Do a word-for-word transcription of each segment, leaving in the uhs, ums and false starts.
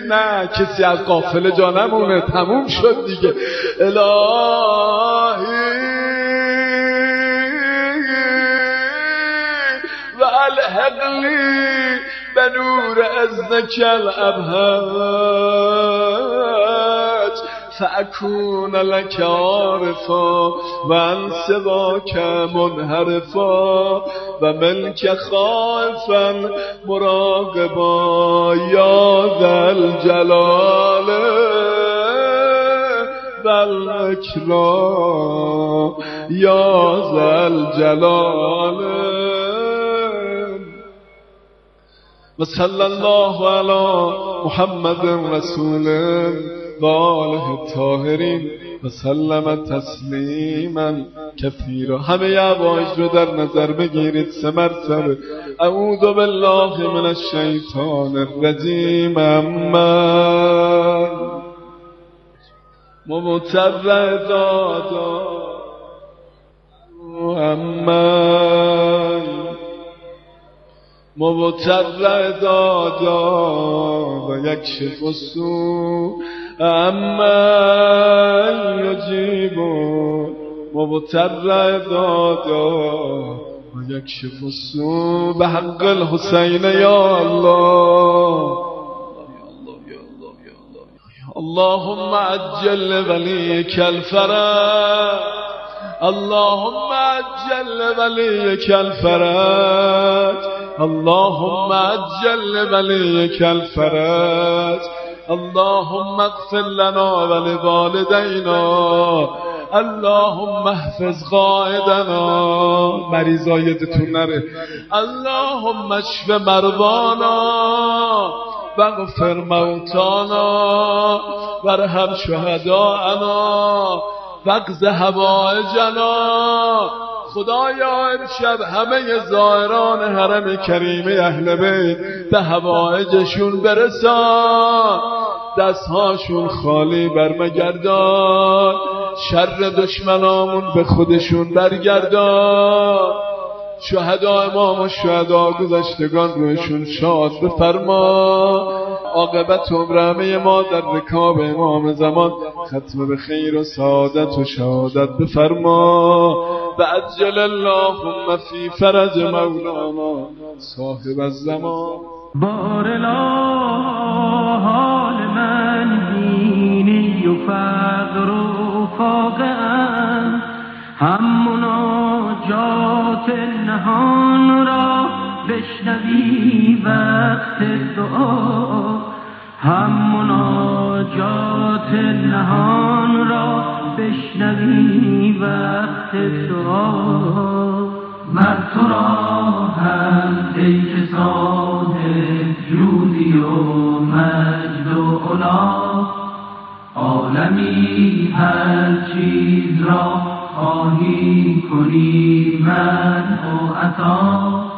نه کسی از قافله جا نمونه، تموم شد دیگه. الهی و الحقلی به نور اذنک الابهج فاکون لک عارفا و عن سواک منحرفا و ملک خائفا مراقبا یا ذا الجلال و الاکرام یا ذا الجلال. و صلی الله علی محمد رسول و آله الطاهرین و سلم تسلیما کثیرا. همه عوایج رو در نظر بگیرید سه مرتبه. اعوذ بالله من الشیطان الرجیم. اما مبتر دادا اما مبتر دادا و یکشف السوء اما یجیب مبتر دادا و یکشف السوء به حق الحسین یا الله. اللهم عجل ولیک الفرج اللهم عجل ولیک الفرج اللهم عجل ولیک الفرج اللهم اغفر لنا ولوالدینا اللهم احفظ قائدنا. مریضا یادتون نره. اللهم اشف مرضانا واغفر موتانا وارحم شهداءنا واقض حوائجنا. خدایا امشب همه زائران حرم کریم اهل بیت به حوائجشون برسان، دستهاشون خالی برمگردان، شر دشمنامون به خودشون برگردان. شهدا امام و شهدا گذشتگان روشون شاد بفرما. عاقبت عمر همه ما در رکاب امام زمان ختم به خیر و سعادت و شهادت بفرما. و عجل اللهم فی فرج مولانا صاحب الزمان. بارلا حال من بینی و فقر و فاقه‌ام، هم مناجات نهان را بشنوی وقت دعا، هم مناجات نهان را بشنوی وقت دعا. مر تو را هم ای که صاحب جودی و مجد و علا، عالمی هر چیز را خواهی کنی منع و عطا.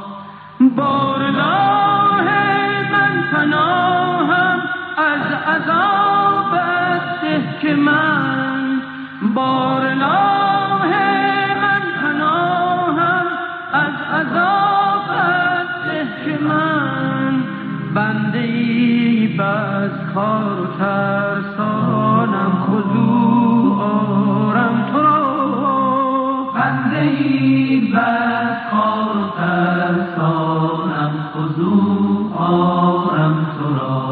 بارگاه من پناهم از عذابت ده که من، بارگاه من پناهم از عذابت ده که من، بنده ای بس کار و ترسانم خضوع آرم تو را، بنده ای بس کار و ترسانم خضوع آرم تو را.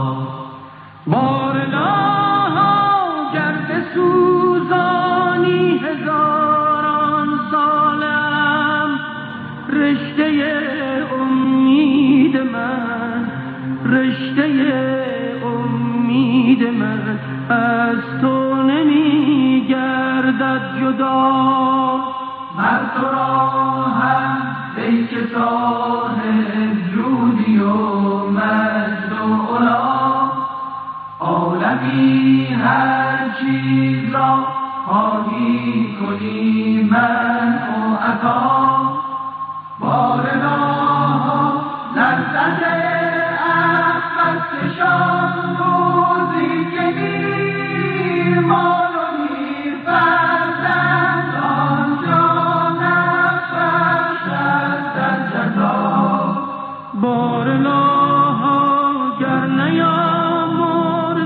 بارگاها گر بسوزانی هزاران سالم، رشته امید من رشته امید من از تو نمی گردد جدا. مر تو را هم ای که صاحب جودی و مجد و علا، عالمی هر چیز را خواهی کنی منع و عطا. بارگاها لذت احمد چشان روزی که میر مال و میر فرزند آنجا نفرش از جزا. بارگاها گر نیامرزی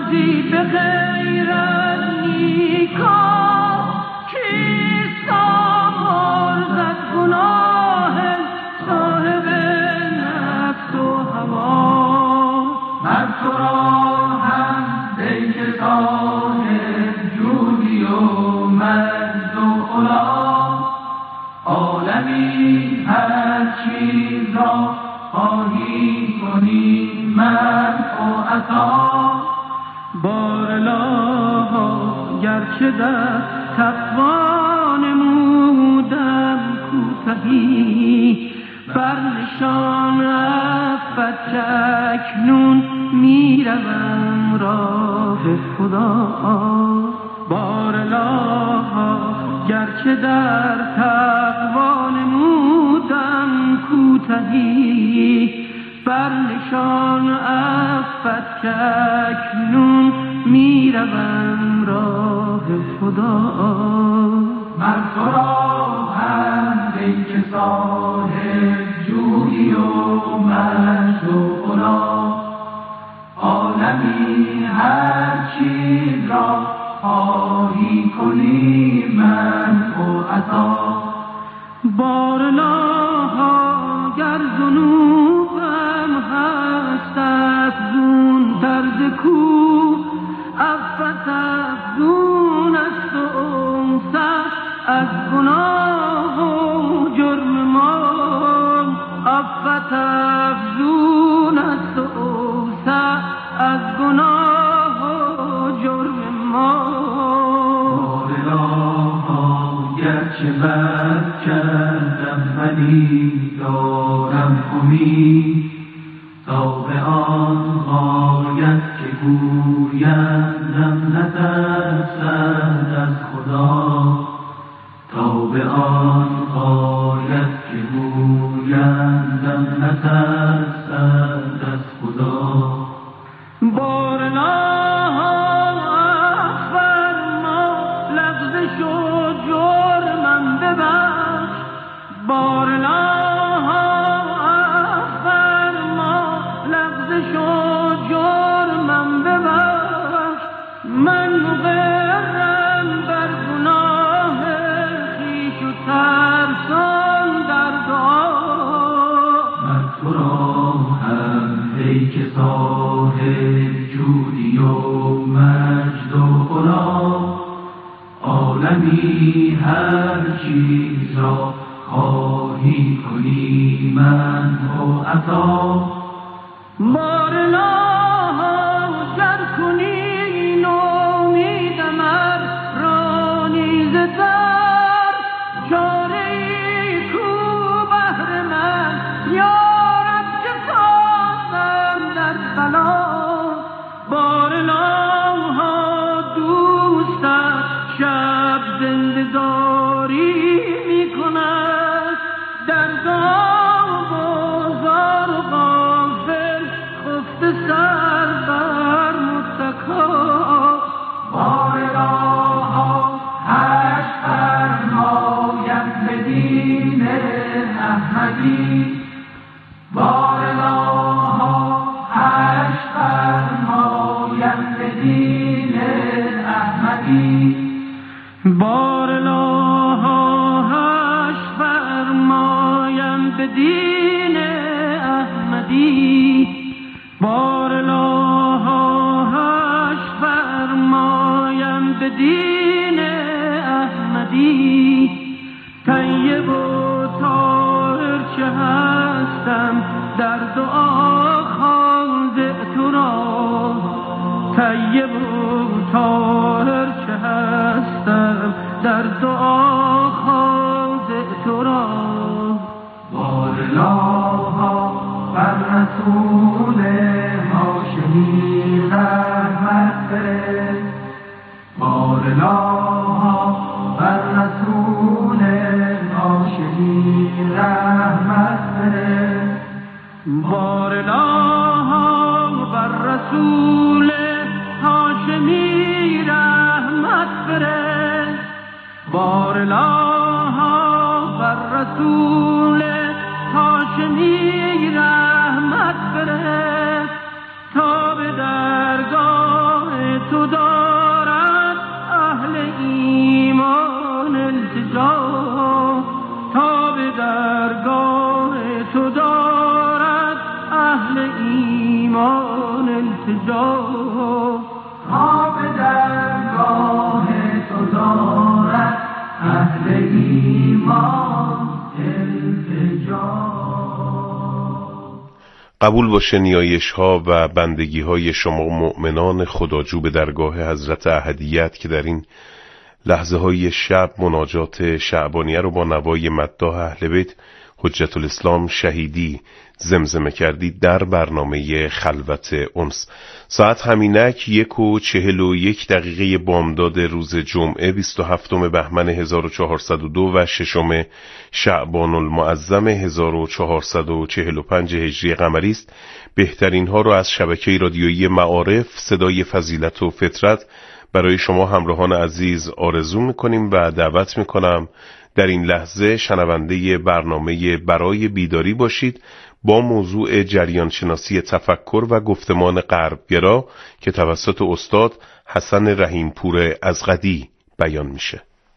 غیر از نیکان کیست آمرزد گناه صاحب نفس و هوا. من تو را هم ای که صاحب جودی و مجد و علا، عالمی هر چیز را خواهی کنی منع و عطا. بارلا گرچه در تقوا نمودم کوتهی، بر نشان عفت اکنون میروم راه خدا. بارلا گرچه در تقوا نمودم کوتهی، بر نشان عفت اکنون میروم راه خدا. من تو را هم ای که صاحب جویی و مجد و علا، عالمی هر چیز را خواهی کنی منع و عطا. بارلا گر ذنوبم هست افزون تر ز کوه، عفت افزون است و اوسع از گناه و جرم ما. عفت افزون است و اوسع از گناه و جرم ما. گرچه بد کردم ولی دارم امید، تا به آن غایت که گویندم نترسد از خدا. تا به آن غایت که گویندم نترسد از خدا. بارلا بارلا فرما لغزش و جرمم ببخش، من مقرم بر گناه خویش و ترسان در دعا. من تو را هم ای که صاحب جودی و مجد و علا، عالمی هر چیز را خواهی کنی منع و عطا. بارلا گر کنی نومیدم ار رانیزتر، چاره ای کو بهر من یارب چه سازم در بلا. بارلا دوستت شب زنده داری می کند، در گاه بازار و غافل خفته سر بر متکا. بارلا هشت فرمایم به دین احمدی، بارلا هشت فرمایم به دین احمدی. بارلا هشت فرمایم به دین احمدی، بارلا هشت فرمایم به دین احمدی. طیب و طاهر چه هستم در دعا خاضع تو را، طیب و طاهر چه هستم در دعا خاضع تو را. بارلا بر رسول هاشمی رحمت فرست، بارلا بر رسول هاشمی رحمت فرست، بارلا بر رسول هاشمی رحمت فرست، بارلا بر رسول هاشمی رحمت فرست، تا به درگاه تو دارد اهل ایمان التجا، تا به درگاه تو دارد اهل ایمان التجا، تا به درگاه تو دارد اهل ایمان التجا. قبول باشه نیایش ها و بندگی های شما مؤمنان خداجو به درگاه حضرت احدیت که در این لحظه های شب مناجات شعبانیه رو با نوای مداح اهل بیت حجت الاسلام شهیدی زمزمه کردید در برنامه خلوت انس. ساعت همینک یک و چهل و یک دقیقه بامداد روز جمعه بیست و هفتم بهمن هزار و چهارصد و دو و ششم شعبان المعظم هزار و چهارصد و چهل و پنج هجری قمری است. بهترین ها رو از شبکه رادیویی معارف صدای فضیلت و فطرت برای شما همراهان عزیز آرزو میکنیم و دعوت میکنم در این لحظه شنونده برنامه برای بیداری باشید با موضوع جریان شناسی تفکر و گفتمان غربگرا که توسط استاد حسن رحیمپور ازغدی بیان میشه.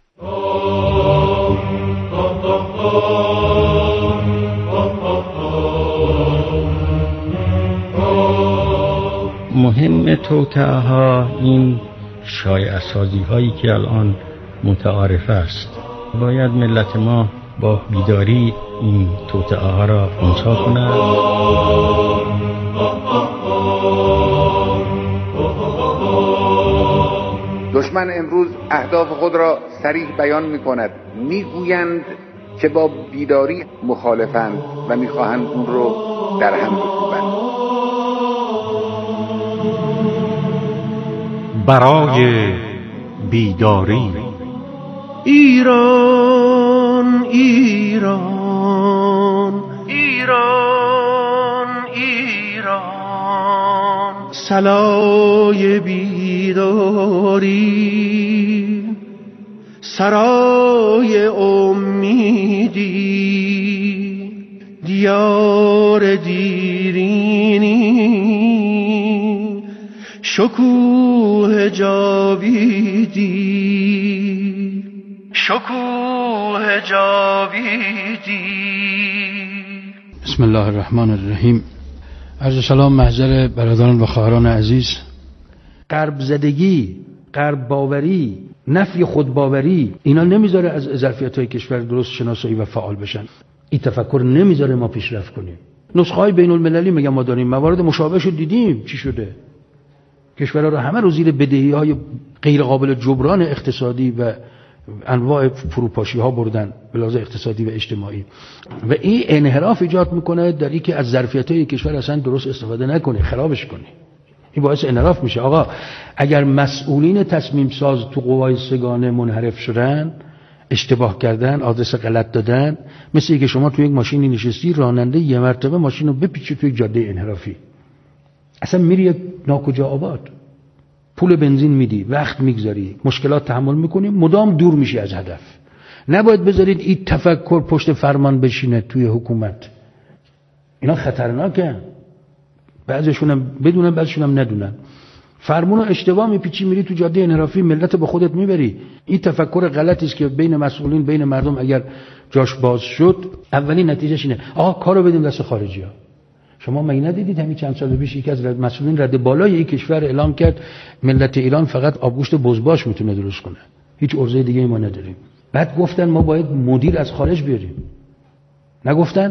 مهم توطئه ها این شایعه سازی هایی که الان متعارف است. باید ملت ما با بیداری این توطئه ها را خنثی کند. دشمن امروز اهداف خود را صریح بیان می کند. می گویند که با بیداری مخالفند و می خواهند اون رو در هم بکوبند. برای بیداری ایران ایران ایران ایران سلای بیداری سرای امیدی دیار دیرینی شکوه جاویدی شکوه جاویدی. بسم الله الرحمن الرحیم. عرض سلام محضر برادران و خواهران عزیز. غرب زدگی، غرب باوری، نفی خود باوری اینا نمیذاره از ظرفیت‌های کشور درست شناسایی و فعال بشن. این تفکر نمیذاره ما پیشرفت کنیم. نسخه‌های بین المللی میگم ما داریم، موارد مشابهشو دیدیم چی شده. کشورها رو همه رو زیر بدهی‌های غیر قابل جبران اقتصادی و انواع فروپاشی ها بردن به لحاظ اقتصادی و اجتماعی و این انحراف ایجاد میکنه در این که از ظرفیت‌های کشور اصلا درست استفاده نکنه، خرابش کنه. این باعث انحراف میشه. آقا اگر مسئولین تصمیم ساز تو قوای سگانه منحرف شدن، اشتباه کردن، آدرس غلط دادن، مثل اینکه شما تو یک ماشینی نشستی راننده یه مرتبه ماشین رو بپیچه توی جاده انحرافی، اصلا میری ناکجا آباد، پول بنزین میدی، وقت میگذاری، مشکلات تحمل میکنی، مدام دور میشی از هدف. نباید بذارید این تفکر پشت فرمان بشینه توی حکومت. اینا خطرناکه. بعضیشون هم بدونن، بعضیشون هم ندونن. فرمون رو اشتباه میپیچی میری تو جاده انحرافی، ملت به خودت میبری. این تفکر غلطی است که بین مسئولین، بین مردم اگر جاش باز شد، اولین نتیجهش اینه آقا کارو بدیم دست خارجی‌ها. شما مگه ندیدید همین چند سال پیش یکی از مسئولین رد بالای این کشور اعلام کرد ملت ایران فقط آبگوشت بزباش میتونه درست کنه، هیچ ارزه دیگه ما نداریم. بعد گفتن ما باید مدیر از خارج بیاریم. نگفتن؟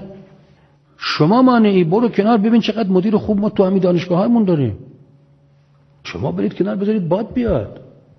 شما مانعی، برو کنار ببین چقدر مدیر خوب ما تو همین دانشگاه‌هامون داریم. شما برید کنار بذارید باد بیاد.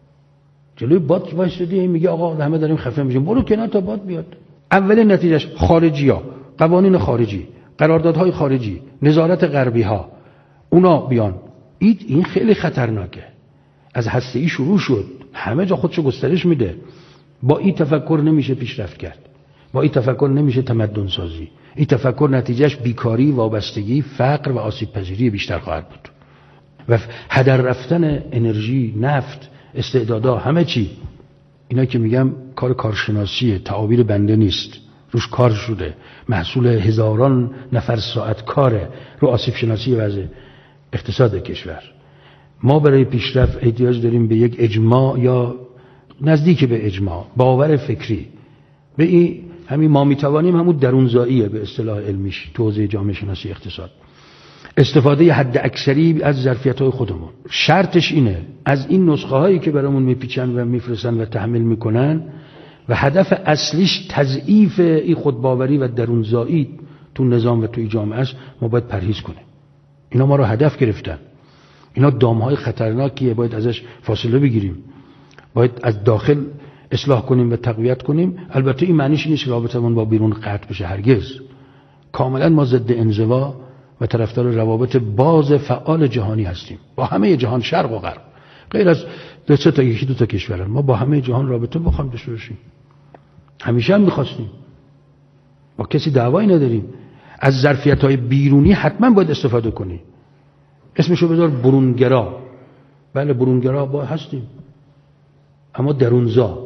جلوی باد وایسادی میگه آقا همه داریم خفه میشیم، برو کنار تا باد بیاد. اولین نتیجهش خارجی‌ها، قوانین خارجی، قراردادهای خارجی، نظارت غربی ها، اونا بیان. این خیلی خطرناکه. از هسته‌ای شروع شد، همه جا خودشو گسترش میده. با این تفکر نمیشه پیشرفت کرد. با این تفکر نمیشه تمدن سازی. این تفکر نتیجهش بیکاری، وابستگی، فقر و آسیب پذیری بیشتر خواهد بود. و هدر رفتن انرژی، نفت، استعدادها، همه چی. اینا که میگم کار کارشناسیه، تعابیر بنده نیست. روش کار شده، محصول هزاران نفر ساعت کاره رو آسیب شناسی وضع اقتصاد کشور. ما برای پیشرفت احتیاج داریم به یک اجماع یا نزدیک به اجماع، باور فکری. به این همین ما میتوانیم همون درونزاییه به اصطلاح علمیش تو حوزه جامعه شناسی اقتصاد. استفاده حد اکثری از ظرفیت‌های خودمون. شرطش اینه از این نسخه هایی که برامون میپیچن و میفرستن و تحمیل میکنن و هدف اصلیش تضعیف این خودباوری و درونزایی تو نظام و توی جامعه است، ما باید پرهیز کنیم. اینا ما رو هدف گرفتن. اینا دامهای خطرناکیه، باید ازش فاصله بگیریم. باید از داخل اصلاح کنیم و تقویت کنیم. البته این معنیش نیست رابطمون با بیرون قطع بشه، هرگز. کاملا ما ضد انزوا و طرفدار روابط باز فعال جهانی هستیم با همه جهان، شرق و غرب، غیر از دو سه تا یکی دو تا کشورن. ما با همه جهان رابطه بخوایم داشته باشیم، همیشه هم می‌خواستیم، با کسی دعوایی نداریم. از ظرفیت‌های بیرونی حتما باید استفاده کنی. اسمشو بذار برونگرا. بله برونگرا با هستیم، اما درونزا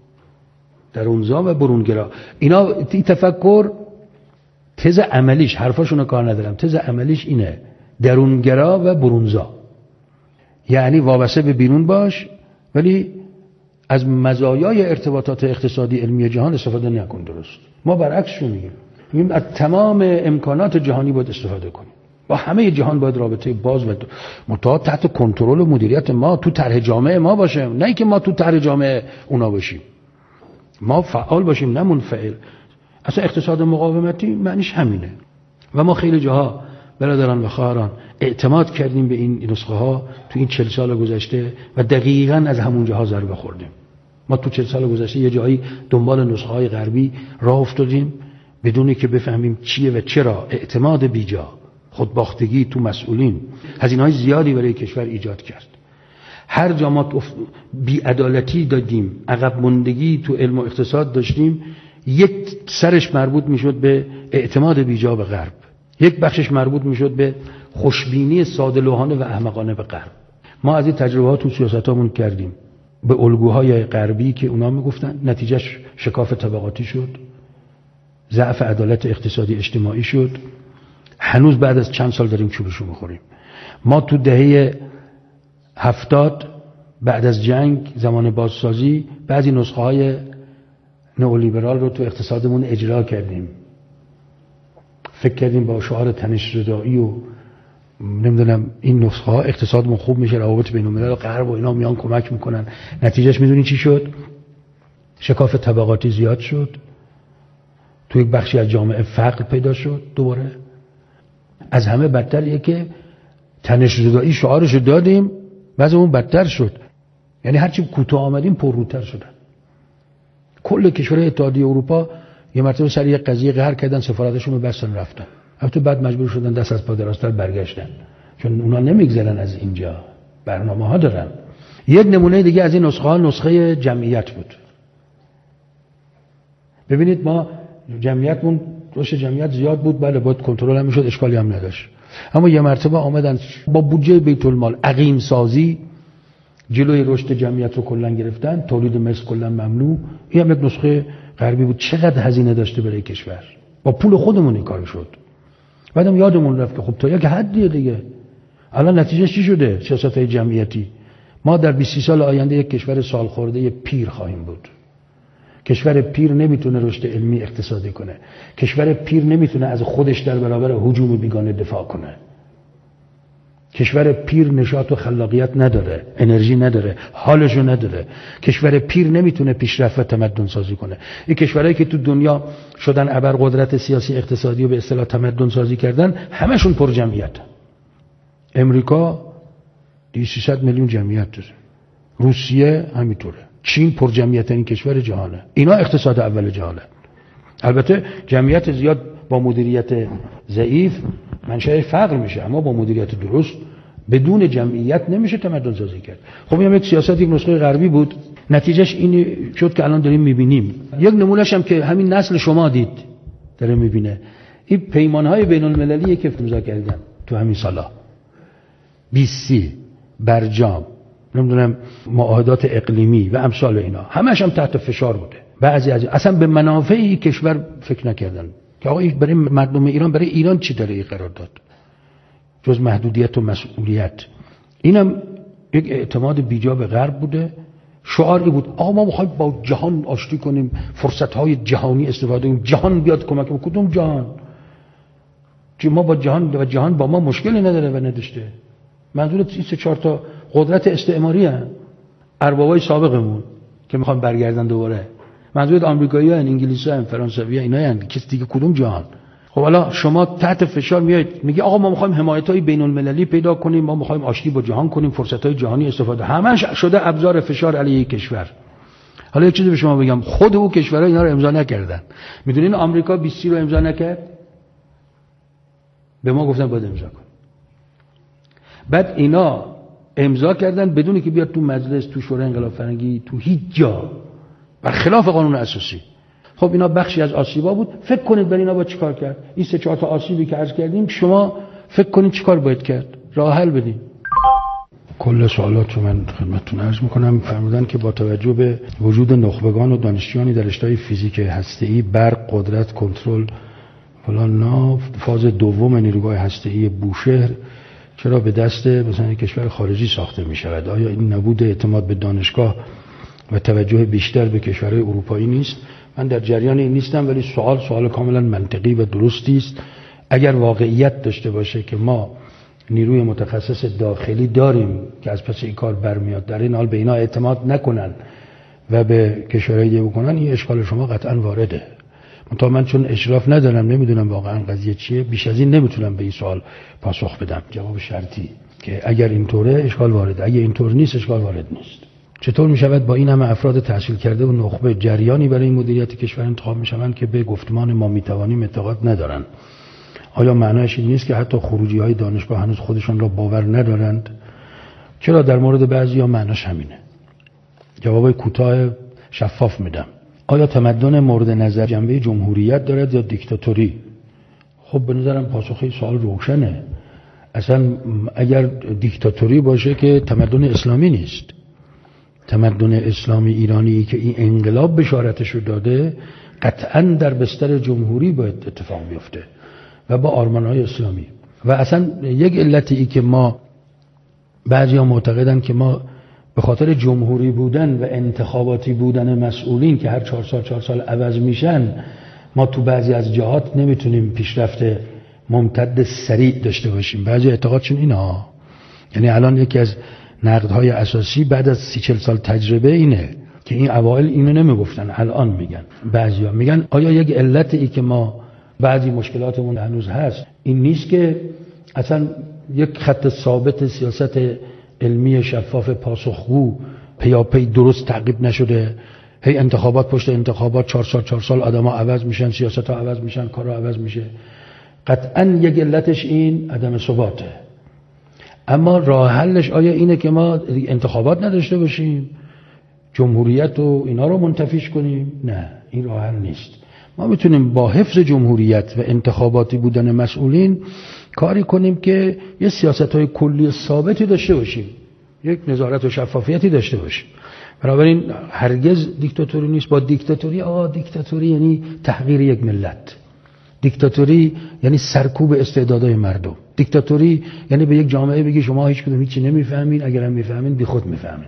درونزا و برونگرا، اینا این تفکر تز عملیش، حرفاشونو کار ندارم، تز عملیش اینه درونگرا و برونزا. یعنی وابسته به بیرون باش ولی از مزایای ارتباطات اقتصادی علمی جهان استفاده نکن. درست، ما برعکسشو میگیم، میگیم از تمام امکانات جهانی باید استفاده کنیم. با همه جهان باید رابطه باز و متعاد تحت کنترل و مدیریت ما تو طرح جامعه ما باشه، نه اینکه ما تو طرح جامعه اونا باشیم. ما فعال باشیم نه منفعل. اصلا اقتصاد مقاومتی معنیش همینه و ما خیلی جاها برادران و خواهران اعتماد کردیم به این نسخه ها تو این چهل سال گذشته و دقیقاً از همون جاها ضربه خوردیم. ما تو چهل سال گذشته یه جایی دنبال نسخه های غربی راه افتادیم بدون که بفهمیم چیه و چرا. اعتماد بیجا، خودباختگی تو مسئولین، هزینه‌های زیادی برای کشور ایجاد کرد. هر جا ما بی‌عدالتی دادیم، عقب ماندگی تو علم و اقتصاد داشتیم، یک سرش مربوط میشد به اعتماد بیجا به غرب، یک بخشش مربوط میشد به خوشبینی ساده‌لوحانه و احمقانه به غرب. ما از این تجربه‌ها تو سیاستامون کردیم به الگوهای غربی که اونا میگفتن، نتیجهش شکاف طبقاتی شد، ضعف عدالت اقتصادی اجتماعی شد. هنوز بعد از چند سال داریم چوبشو میخوریم. ما تو دهه هفتاد بعد از جنگ، زمان بازسازی، بعضی نسخه های نئولیبرال رو تو اقتصادمون اجرا کردیم. فکر کردیم با شعار تنش‌زدایی و نمیدونم این نسخه ها اقتصادمون خوب میشه، روابط بین الملل و غرب و اینا میان کمک میکنن. نتیجهش میدونی چی شد؟ شکاف طبقاتی زیاد شد، تو یک بخشی از جامعه فقر پیدا شد. دوباره از همه بدتر یه که تنش‌زدایی شعارشو دادیم، بعضی اون بدتر شد. یعنی هرچی کوتاه آمدیم پرروتر شدن. کل کشورهای اتحادیه اروپا یه مرتبه سر یک قضیه قهر کردن، سفارتشون رو بستن رفتن. البته بعد مجبور شدن دست از پا درازتر برگشتن، چون اونا نمیگذرن از اینجا، برنامه ها دارن. یک نمونه دیگه از این نسخه ها نسخه جمعیت بود. ببینید ما جمعیتمون، رشد جمعیت زیاد بود، بله باید کنترل هم میشد، اشکالی هم نداشت. اما یه مرتبه آمدن با بودجه بیت المال عقیم سازی جلوی رشد جمعیت رو کلا گرفتن، تولید مثل کلا ممنوع. این هم یک نسخه غربی بود. چقدر هزینه داشته برای کشور، با پول خودمون این کار شد. بعدم یادمون رفت که خب تا یک حدیه دیگه. الان نتیجهش چی شده؟ سیاست‌های جمعیتی. ما در بیست سال آینده یک کشور سالخورده پیر خواهیم بود. کشور پیر نمیتونه رشد علمی اقتصادی کنه. کشور پیر نمیتونه از خودش در برابر هجوم بیگانه دفاع کنه. کشور پیر نشاط و خلاقیت نداره، انرژی نداره، حالشو نداره. کشور پیر نمیتونه پیشرفت و تمدن سازی کنه. این کشورهایی که تو دنیا شدن ابرقدرت سیاسی اقتصادی و به اصطلاح تمدن سازی کردن، همشون پر جمعیت. امریکا دویست سیصد میلیون جمعیت داره، روسیه همینطوره، چین پر جمعیت ترین کشور جهانه. اینا اقتصاد اول جهانه. البته جمعیت زیاد با مدیریت ضعیف منشأ فقر میشه، اما با مدیریت درست بدون جمعیت نمیشه تمدن سازی کرد. خب این یک سیاست، یک نسخه غربی بود. نتیجهش این شد که الان داریم میبینیم. یک نمونهش هم که همین نسل شما دید داره میبینه. این پیمانهای بین المللیه که امضا کردن تو همین سالا، بی سی، برجام، نمیدونم معاهدات اقلیمی و امثال اینا، همش هم تحت فشار بوده. بعضی از اصلا به منافع کشور فکر نکردن که آقا برای مردم ایران، برای ایران چی داره این قرار داد جز محدودیت و مسئولیت. اینم یک اعتماد بیجا به غرب بوده. شعاری بود آقا ما میخوایم با جهان آشتی کنیم، فرصت‌های جهانی استفاده کنیم، جهان بیاد کمک کنیم. کدوم جهان؟ چه ما با جهان و جهان با ما مشکلی نداره و نداشته. منظور این سه چهار تا قدرت استعماری هستند، اربابای سابقمون که میخوان برگردن دوباره. منظور آمریکایی‌ها، انگلیسی‌ها، فرانسوی‌ها، اینا هستند. کسی دیگه کدوم جهان؟ خب حالا شما تحت فشار میایید میگی آقا ما میخوایم حمایت‌های بین‌المللی پیدا کنیم، ما میخوایم آشتی با جهان کنیم، فرصت‌های جهانی استفاده. همش شده ابزار فشار علیه کشور. حالا یک چیزی به شما بگم، خود او کشورها اینا رو امضا نکردن. میدونین آمریکا بیست رو امضا نکرد؟ به ما گفتن باید امضا کن. بعد اینا امضا کردن بدون که بیاد تو مجلس، تو شورای انقلاب فرهنگی، تو هیچ جا، برخلاف قانون اساسی. خب اینا بخشی از آسیبا بود. فکر کنید برای اینا با چیکار کرد؟ این سه چهار تا آسیبی که عرض کردیم شما فکر کنید چیکار باید کرد؟ راه حل بدین. کل سوالات رو من خدمتتون عرض میکنم. فرمودن که با توجه به وجود نخبگان و دانشجویانی در رشته‌های فیزیک هسته‌ای، برق، قدرت، کنترل فلان نا فاز دوم نیروگاه هسته‌ای بوشهر چرا به دست مثلا کشور خارجی ساخته می شود؟ آیا این نبود اعتماد به دانشگاه و توجه بیشتر به کشورهای اروپایی نیست؟ من در جریان این نیستم، ولی سوال سوال کاملا منطقی و درستی است. اگر واقعیت داشته باشه که ما نیروی متخصص داخلی داریم که از پس این کار برمیاد، در این حال به اینا اعتماد نکنن و به کشورهای دیگه بکنن، این اشکال شما قطعا وارده. منتها من چون اشراف ندارم نمیدونم واقعا قضیه چیه، بیش از این نمیتونم به این سوال پاسخ بدم. جواب شرطی که اگر اینطوره اشکال وارده، اگه اینطور نیست اشکال وارد نیست. چطور میشود با این همه افراد تحصیل کرده و نخبه جریانی برای مدیریت کشور انتخاب میشوند که به گفتمان ما میتوانیم اعتقاد ندارند؟ آیا معنایش این نیست که حتی خروجی های دانشگاه هنوز خودشان را باور ندارند؟ چرا در مورد بعضی‌ها معناش همینه. جواب کوتاه شفاف میدم. آیا تمدن مورد نظر جنبه جمهوریت دارد یا دیکتاتوری؟ خب به نظرم پاسخ این سوال روشنه. اصلا اگر دیکتاتوری باشه که تمدن اسلامی نیست. تمدن اسلامی ایرانی که این انقلاب بشارتش رو داده قطعاً در بستر جمهوری باید اتفاق بیفته و با آرمان‌های اسلامی. و اصلا یک علتی ای که ما بعضیا معتقدن که ما به خاطر جمهوری بودن و انتخاباتی بودن مسئولین که هر چهار سال چهار سال عوض میشن، ما تو بعضی از جهات نمیتونیم پیشرفت ممتد سریع داشته باشیم. بعضی اعتقادشون اینا، یعنی الان یکی از نقدهای اساسی بعد از سی چل سال تجربه اینه که این اوائل اینو نمیگفتن، الان میگن. بعضیا میگن آیا یک علت ای که ما بعضی مشکلاتمون هنوز هست این نیست که اصلا یک خط ثابت سیاست علمی شفاف پاسخگو پیاپی درست تعقیب نشده، هی انتخابات پشت انتخابات، چهار سال چهار سال آدم‌ها عوض میشن، سیاست‌ها عوض میشن، کارها عوض میشه. قطعاً یک علتش این عدم ثباته. اما راه حلش آیا اینه که ما انتخابات نداشته باشیم، جمهوریت و اینا رو منتفیش کنیم؟ نه، این راه حل نیست. ما میتونیم با حفظ جمهوریت و انتخاباتی بودن مسئولین کاری کنیم که یه سیاست‌های کلی ثابتی داشته باشیم، یک نظارت و شفافیتی داشته باشیم. بنابراین هرگز دیکتاتوری نیست. با دیکتاتوری آقا دیکتاتوری یعنی تحقیر یک ملت. دیکتاتوری یعنی سرکوب استعدادهای مردم. دیکتاتوری یعنی به یک جامعه بگی شما هیچ کدوم هیچی نمیفهمین، اگر هم میفهمین بی خود میفهمین.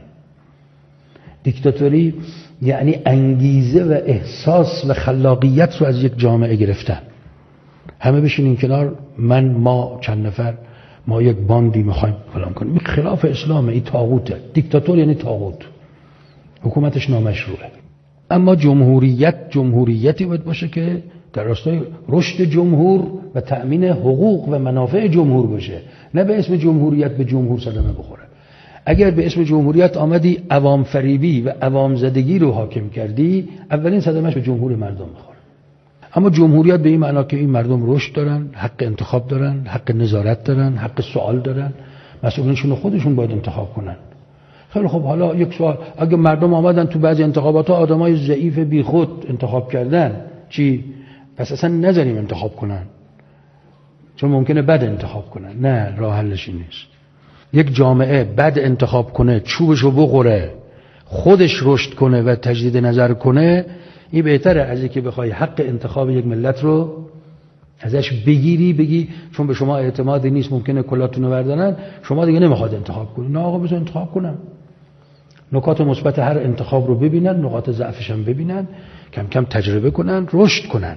دیکتاتوری یعنی انگیزه و احساس و خلاقیت رو از یک جامعه گرفتن. همه بشینین کنار، من ما چند نفر ما یک باندی میخوایم فلان کنیم. این خلاف اسلامه، این طاغوته. دیکتاتور یعنی طاغوت، حکومتش نامشروعه. اما جمهوریت جمهوریتی باید باشه که در راستای رشد جمهور و تأمین حقوق و منافع جمهور باشه، نه به اسم جمهوریت به جمهور صدمه بخوره. اگر به اسم جمهوریت آمدی عوام فریبی و عوام زدگی رو حاکم کردی، اولین صدمهش به جمهور مردم میخوره. اما جمهوریت به این معنا که این مردم رشد دارن، حق انتخاب دارن، حق نظارت دارن، حق سوال دارن، مسئولینشون خودشون باید انتخاب کنن. خیلی خب، حالا یک سوال، اگه مردم آمدن تو بعضی انتخابات ها آدمای ضعیف بی خود انتخاب کردن، چی؟ پس اصلا نذاریم انتخاب کنن، چون ممکنه بد انتخاب کنن. نه، راه حلش نیست. یک جامعه بد انتخاب کنه، چوبشو بخوره، خودش رشد کنه و تجدید نظر کنه، این بهتره از اینکه بخوای حق انتخاب یک ملت رو ازش بگیری بگی چون به شما اعتمادی نیست ممکنه کلاتونو بردارن، شما دیگه نمیخواد انتخاب کنی. نه آقا بذار انتخاب کنم. نکات مثبت هر انتخاب رو ببینن، نقاط ضعفش هم ببینن، کم کم تجربه کنن، رشد کنن.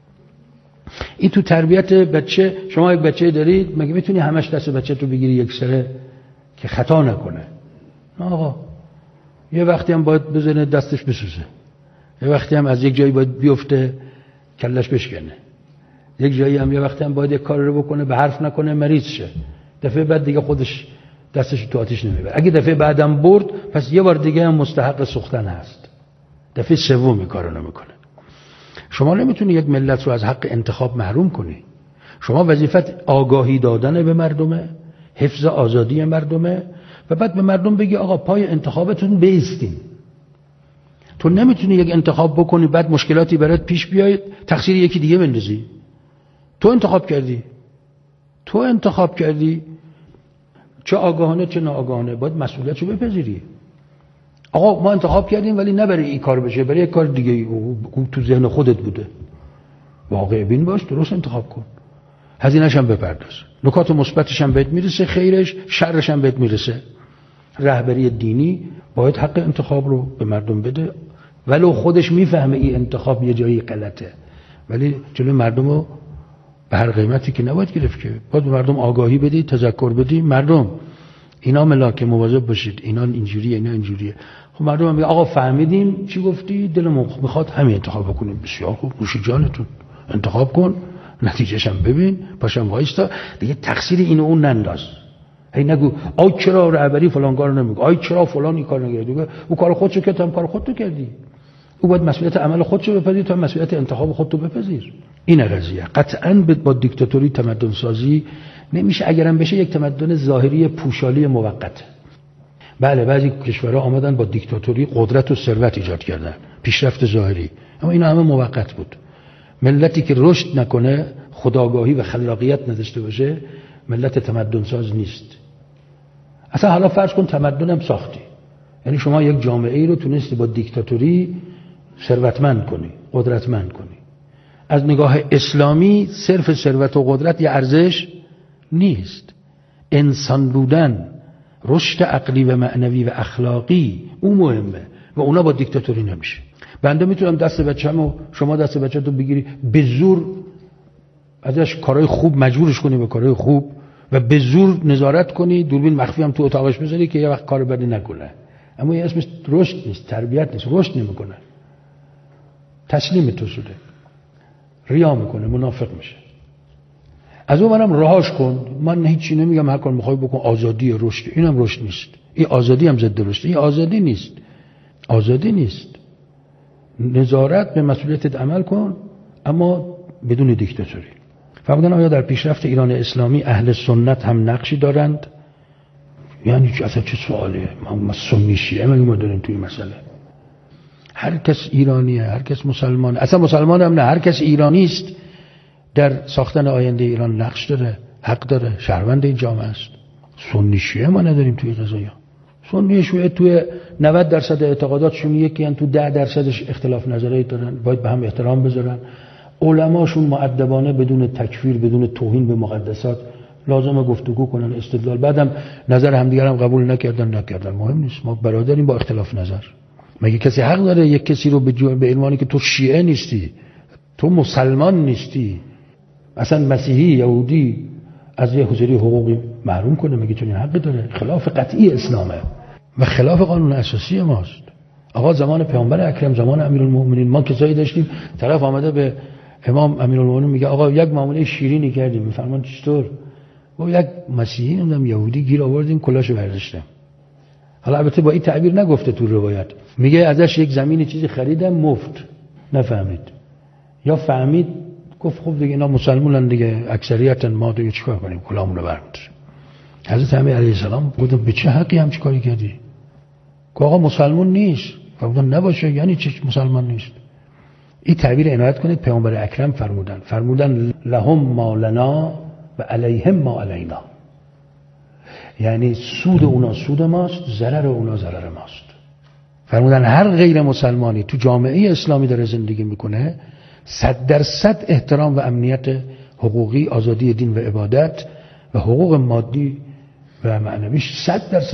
این تو تربیت بچه. شما یک بچه دارید، مگه میتونی همش دست بچه تو بگیری یک سره که خطا نکنه؟ نه آقا، یه وقتی هم باید بزنه دستش بسوزه، یه وقتی هم از یک جایی باید بیفته کلش بشکنه، یک جایی هم یه وقتی هم باید یک کار رو بکنه به حرف نکنه مریض شه، دفعه بعد دیگه خودش دستش تو آتیش نمیبره. اگه دفعه بعدم برد پس یه بار دیگه هم مستحق سوختن هست، دفعه سوم کارو نمیکنه. شما نمیتونی یک ملت رو از حق انتخاب محروم کنی. شما وظیفت آگاهی دادن به مردمه، حفظ آزادی مردمه، و بعد به مردم بگی آقا پای انتخابتون بایستین. تو نمیتونی یک انتخاب بکنی بعد مشکلاتی برات پیش بیاید تقصیر یکی دیگه بندازی. تو انتخاب کردی، تو انتخاب کردی، چه آگاهانه چه ناآگاهانه باید مسئولیتشو بپذیری. آقا ما انتخاب کردیم ولی نه برای این کار بشه، برای یک کار دیگه، او تو ذهن خودت بوده. واقع بین باش، درست انتخاب کن، هزینه‌اش هم بپرداز، نکات مثبتش هم بهت میرسه، خیرش شرش هم بهت میرسه. رهبری دینی باید حق انتخاب رو به مردم بده، ولو خودش میفهمه این انتخاب یه جایی غلطه، ولی جلوی مردم رو به هر قیمتی که نباید گرفت که. باید به مردم آگاهی بدی، تذکر بدی، مردم اینا ملاک مواظب باشید، اینا اینجوریه، اینا اینجوریه. خب مردم هم میگه آقا فهمیدیم چی گفتی، دلمون میخواد همین انتخاب بکنیم. بسیار خوب، نوش جانتون، انتخاب کن، نتیجهش هم ببین، پاشم وایستا، دیگه تقصیر اینو اون ننداز. هی نگو آی چرا رهبری فلان کارو نمیگه، آی چرا فلان این کارو نکرد. او کار خودشو کرد، هم کار خودتو کردی. او باید مسئولیت عمل خودشو بپذیر، تو مسئولیت انتخاب خودتو بپذیر. این قضیه قطعاً با دیکتاتوری تمدن سازی نمیشه. اگرم بشه یک تمدن ظاهری پوشالی موقت. بله بعضی کشورها آمدن با دیکتاتوری قدرت و ثروت ایجاد کردن، پیشرفت ظاهری، اما اینا همه موقت بود. ملتی که رشد نکنه، خودآگاهی و خلاقیت نداشته باشه، ملت تمدن ساز نیست. اصلا حالا فرض کن تمدن هم ساختی، یعنی شما یک جامعه ای رو تونستی با دیکتاتوری ثروتمند کنی، قدرتمند کنی. از نگاه اسلامی صرف ثروت و قدرت یه ارزش نیست. انسان بودن، رشد عقلی و معنوی و اخلاقی اون مهمه و اونا با دیکتاتوری نمیشه. بنده میتونم دست بچه‌مو، شما دست بچه‌تو بگیری به زور ازش کارهای خوب مجبورش کنی به کارهای خوب و به زور نظارت کنی، دوربین مخفی هم تو اتاقش بذاری که یه وقت کار بدی نکنه. اما این اسمش رشد نیست، تربیت نیست. رشد نمیکنه، تسلیم تو شده، ریا میکنه، منافق میشه. از اون منم رهاش کن. من هیچی نمیگم، هر کار میخوای بکن، آزادی رشد. اینم رشد نیست. این آزادی هم ضد رشد. این آزادی نیست، آزادی نیست. نظارت به مسئولیتت عمل کن، اما بدون دیکتاتوری. فرمودن آیا در پیشرفت ایران اسلامی اهل سنت هم نقشی دارند؟ یعنی اصلا چه سوالیه؟ ما سنی شیعه ما داریم توی مسئله. هر کس ایرانیه، هر کس مسلمانه. اصلا مسلمان هم نه، هر کس ایرانی است در ساختن آینده ایران نقش داره، حق داره، شهروند این جامعه است. سنی شیعه ما نداریم توی قضایا. سنی شیعه توی نود درصد اعتقاداتشون یکی ان، تو ده درصدش اختلاف نظری دارن، باید به هم احترام بذارن. علماشون مؤدبانه بدون تکفیر، بدون توهین به مقدسات لازمه گفتگو کنن، استدلال. بعدم نظر همدیگر هم قبول نکردن نکردن مهم نیست، ما برادریم با اختلاف نظر. مگه کسی حق داره یک کسی رو به به عنوانی که تو شیعه نیستی، تو مسلمان نیستی، اصلا مسیحی، یهودی از یه حضوری حقوقی محروم کنه؟ مگه چنین حقی داره؟ خلاف قطعی اسلامه و خلاف قانون اساسی ماست. آقا زمان پیامبر اکرم، زمان امیرالمومنین، ما کسایی داشتیم طرف آمده به امام امیرالمومنین میگه آقا یک معامله شیرینی کردیم. میفرمان چطور؟ با یک مسیحی نمیدونم یهودی گیر آوردیم کلاشو برداشتم. حالا البته با این تعبیر نگفته تو روایت، میگه ازش یک زمین چیزی خریدم مفت، نفهمید یا فهمید گفت خب دیگه اینا مسلمانن دیگه، اکثریتن، ما دیگه چیکار کنیم، کلامون رو برمی‌داریم. حضرت امیر علیه السلام گفتم به چه حقی همچین کاری کردی؟ که آقا مسلمان نیست. فرمودن نباشه یعنی چه مسلمان نیست؟ این تعبیر عنایت کنید، پیامبر اکرم فرمودن فرمودن لهم ما لنا و علیهم ما علینا. یعنی سود اونا سود ماست، ضرر اونا ضرر ماست. فرمودن هر غیر مسلمانی تو جامعه اسلامی داره زندگی میکنه، صد درصد احترام و امنیت حقوقی، آزادی دین و عبادت و حقوق مادی و معنویش صد درصد